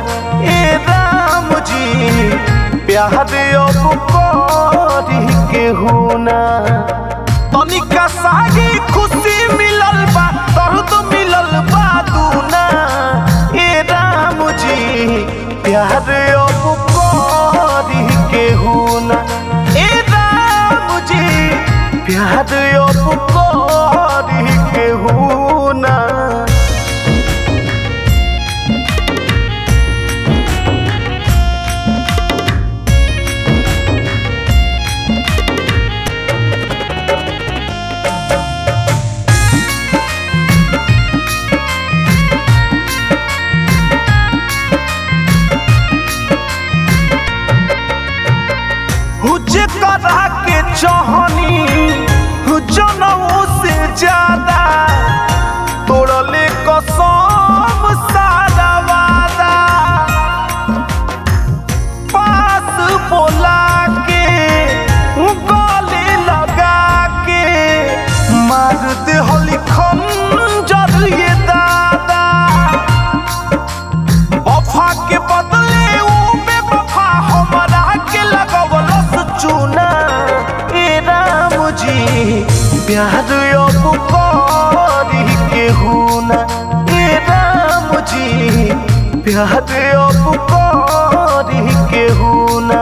ए राम जी प्यार अब करी केहू ना। तनिका सागी खुशी मिलल बा दर्द मिलल बा दूना। ए राम जी प्यार अब करी केहू ना। ए राम जी प्यार अब करी केहू ना। करा के चाहनी जनऊ से ज्यादा तोड़ले कसम सारा वादा। पास बोला के गले लगा के मार दे होली खंजर ये दादा। वफा के बदले ऊ बेवफा हमरा के लगवलस चूना। ए राम जी प्यार अब करी केहू ना। ए राम जी प्यार अब करी केहू ना।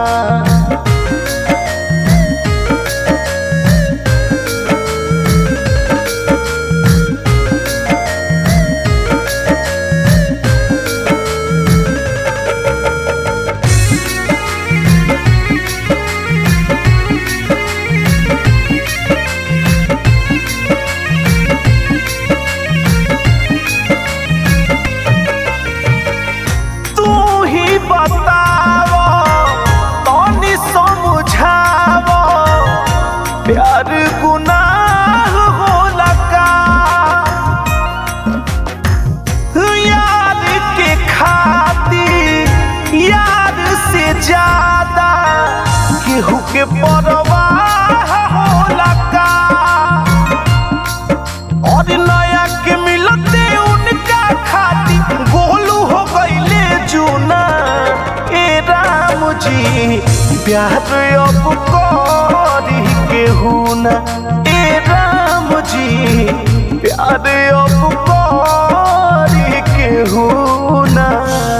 बताओ तनी समझाओ प्यार गुनाह होला का। यार के खातिर यार से ज्यादा केहू के परवाह होला का। और नया के मिलते उनका खातिर गोलू हो गईले जूना। जी प्यार अब करी केहू ना। ए राम जी प्यार अब करी केहू ना।